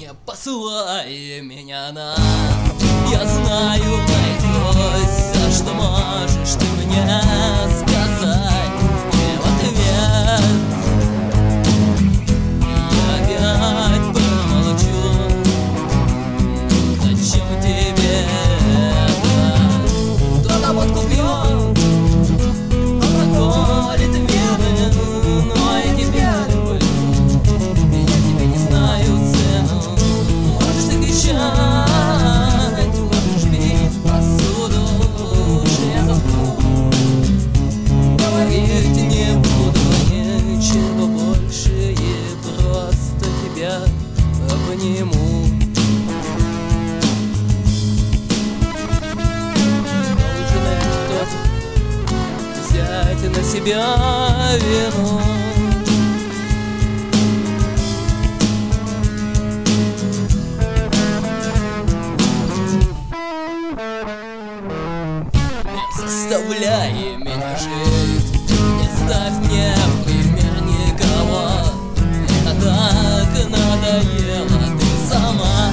не посылай меня на. Я знаю наизусть все, что можешь ты мне сказать мне в ответ. Я опять промолчу. Зачем тебе это? Кто-то водку пьет, алкоголь это вены, но я тебя люблю. Я тебе не знаю цену. Можешь ты кричать, можешь бить посуду, уж я заткну. Говорить не буду ничего больше, и просто тебя обниму. Должен ведь кто-то взять на себя вину. Заставляй меня жить, не ставь мне в пример никого. Мне так надоело, ты сама.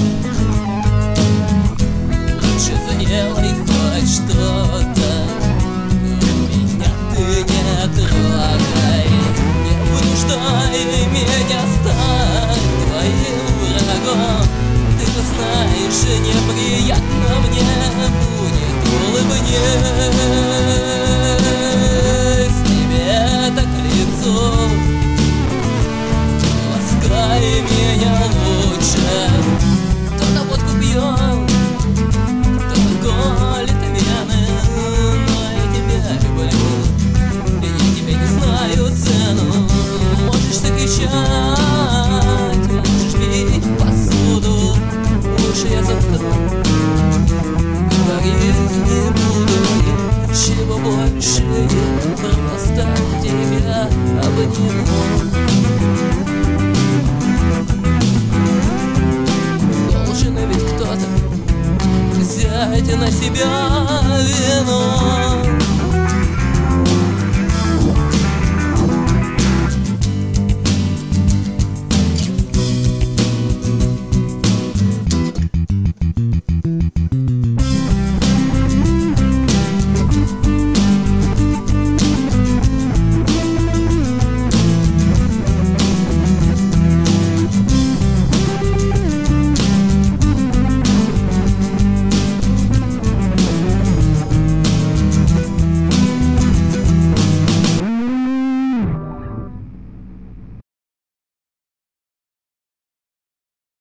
Лучше сделай хоть что-то, меня ты не трогай. Не вынуждай меня стать твоим врагом. Ты знаешь, неприятно мне будет. Улыбнись тебе так к лицу, ласкай меня лучше. Кто-то водку пьет, кто-то колет вены, но я тебя люблю, я тебе не знаю цену. Можешь ты кричать, можешь бить посуду, лучше я заткну. Говорить не буду ничего больше, я просто тебя обниму. Должен ведь кто-то взять на себя вину.